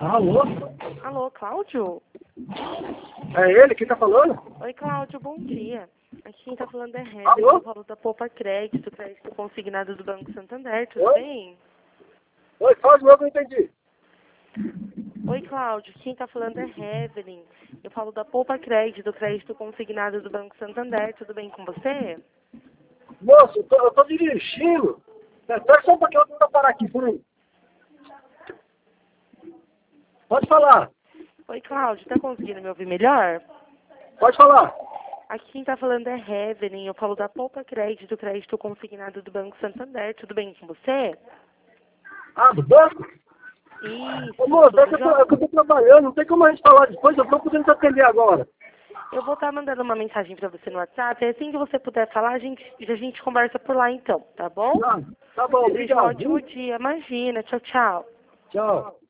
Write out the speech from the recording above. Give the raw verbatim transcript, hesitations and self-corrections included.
Alô? Alô, Cláudio? É ele que tá falando? Oi, Cláudio, bom dia. Aqui quem tá falando é Heather, Alô? eu falo da Poupa Crédito, crédito consignado do Banco Santander, tudo Oi? bem? Oi, fala de novo que eu não entendi. Oi, Cláudio, quem tá falando é Evelyn. Eu falo da Poupa Crédito, crédito consignado do Banco Santander, tudo bem com você? Moço, eu tô, eu tô dirigindo. Espera só um pouquinho, eu vou parar aqui, por aí. Pode falar, Oi, Cláudio, tá conseguindo me ouvir melhor? pode falar. Aqui quem tá falando é Evelyn, eu falo da Poupa Crédito, crédito consignado do Banco Santander, tudo bem com você? Ah, do banco? Ô, Isso, moço, é que tudo eu, tô, é que eu jóia. tô trabalhando, não tem como a gente falar depois, eu tô podendo te atender agora. Eu vou estar mandando uma mensagem para você no WhatsApp. E assim que você puder falar, a gente, a gente conversa por lá então, tá bom? Não, tá bom, Desejo um obrigado. ótimo Viu? dia. Imagina. Tchau, tchau. Tchau.